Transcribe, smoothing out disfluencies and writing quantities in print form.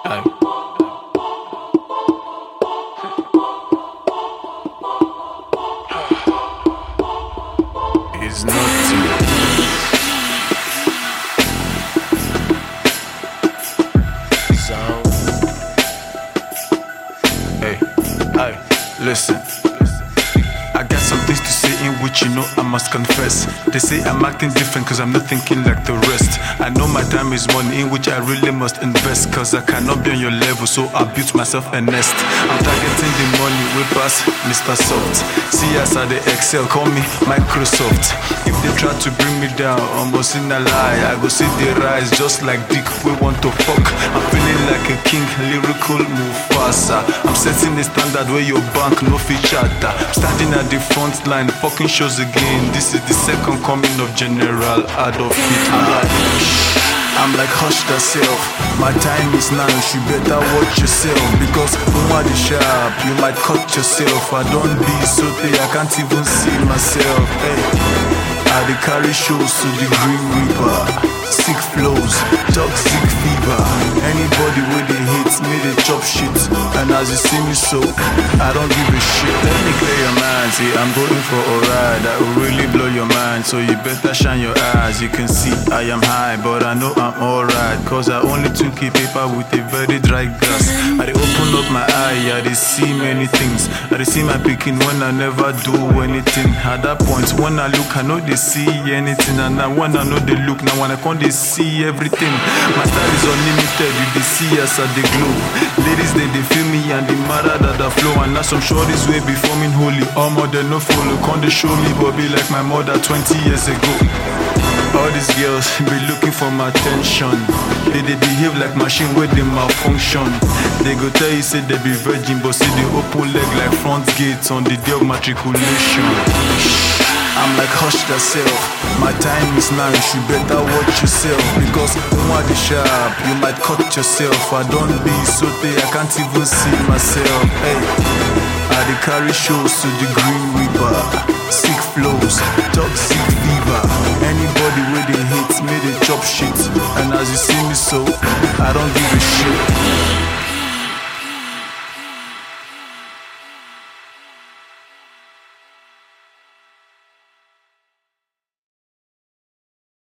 Aye. It's nothing. Sound. Hey, listen. I got some things to say in which you know I must confess. They say I'm acting different cause I'm not thinking like the rest. I know my time is money in which I really must invest, cause I cannot be on your level, so I built myself a nest. I'm targeting the money way past Mr. Soft. See as I they excel, call me Microsoft. If they try to bring me down, almost in a lie, I go see they rise just like Dick we want to fuck. I'm feeling like a king, lyrical Mufasa. I'm setting the standard where your bank no feature. I'm standing at the front line, fucking shows again. This is the second coming of General Adolf Hitler. I'm like hush yourself, my time is now, you better watch yourself. Because the sharp, you might cut yourself. I don't be so thick, I can't even see myself. Hey, I dey carry shows to the Green Reaper. Sick flows, toxic fever. Anybody with the hits, me they chop shit. And as you see me so, I don't give a shit. Let me clear your mind, see I'm going for a ride that will really blow your mind. So you better shine your eyes. You can see I am high, but I know I'm alright, cause I only took a paper with a very dry grass. I dey open up my eye, I dey see many things. I dey see my picking when I never do anything. At that point, when I look, I know they see anything. And now when I know they look, now when I come they see everything. My style is unlimited, you they see as I dey glow. Ladies they feel me and the matter that I flow. And now some shorties way before me holy. All more they no follow, come they show me Bobby like my mother 20 years ago. All these girls be looking for my attention. They behave like machine where they malfunction. They go tell you say they be virgin, but see they open leg like front gates on the day of matriculation. I'm like hush yourself, my time is now, you better watch yourself. Because the sharp, you might cut yourself. I don't be so thick, I can't even see myself. Hey, I dey carry shows to the Green Reaper. Sick flows, toxic fever. Anybody with the hits, me they chop shit. And as you see me so, I don't give a shit.